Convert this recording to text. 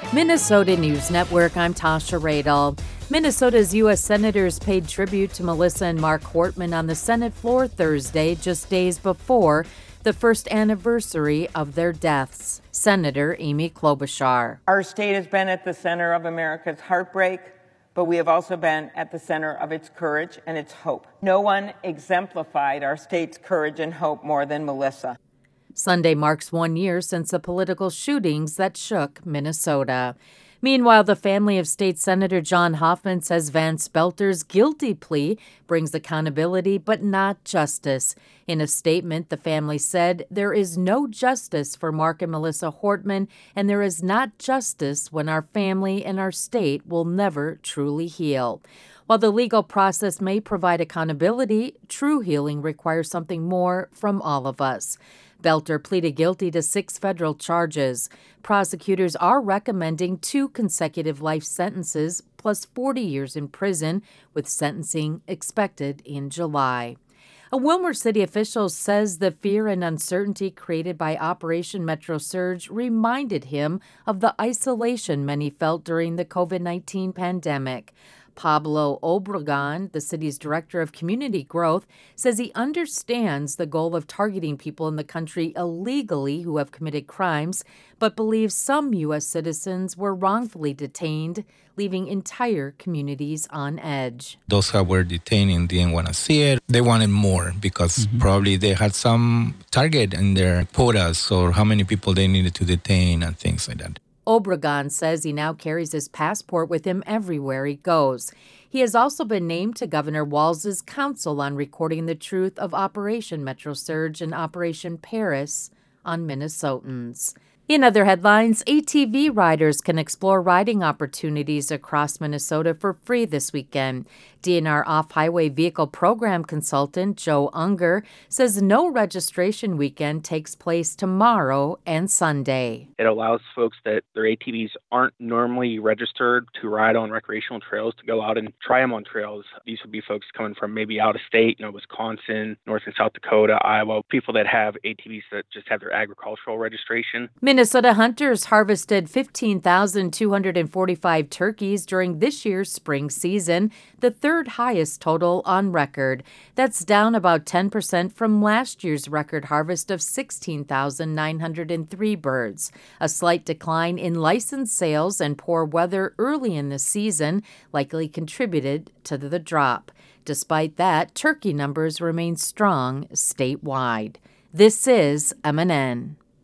Minnesota News Network, I'm Tasha Radel. Minnesota's U.S. senators paid tribute to Melissa and Mark Hortman on the Senate floor Thursday, just days before the first anniversary of their deaths. Senator Amy Klobuchar. Our state has been at the center of America's heartbreak, but we have also been at the center of its courage and its hope. No one exemplified our state's courage and hope more than Melissa. Sunday marks 1 year since the political shootings that shook Minnesota. Meanwhile, the family of State Senator John Hoffman says Vance Belter's guilty plea brings accountability but not justice. In a statement, the family said there is no justice for Mark and Melissa Hortman, and there is not justice when our family and our state will never truly heal. While the legal process may provide accountability, true healing requires something more from all of us. Belter pleaded guilty to 6 federal charges. Prosecutors are recommending 2 consecutive life sentences plus 40 years in prison, with sentencing expected in July. A Wilmer City official says the fear and uncertainty created by Operation Metro Surge reminded him of the isolation many felt during the COVID-19 pandemic. Pablo Obregon, the city's director of community growth, says he understands the goal of targeting people in the country illegally who have committed crimes, but believes some U.S. citizens were wrongfully detained, leaving entire communities on edge. Those who were detained didn't want to see it. They wanted more because probably they had some target in their quotas or how many people they needed to detain and things like that. Obregon says he now carries his passport with him everywhere he goes. He has also been named to Governor Walz's Council on Recording the Truth of Operation Metro Surge and Operation Paris on Minnesotans. In other headlines, ATV riders can explore riding opportunities across Minnesota for free this weekend. DNR Off-Highway Vehicle Program Consultant Joe Unger says no registration weekend takes place tomorrow and Sunday. It allows folks that their ATVs aren't normally registered to ride on recreational trails to go out and try them on trails. These would be folks coming from maybe out of state, Wisconsin, North and South Dakota, Iowa, people that have ATVs that just have their agricultural registration. Minnesota hunters harvested 15,245 turkeys during this year's spring season, the third highest total on record. That's down about 10% from last year's record harvest of 16,903 birds. A slight decline in licensed sales and poor weather early in the season likely contributed to the drop. Despite that, turkey numbers remain strong statewide. This is MNN.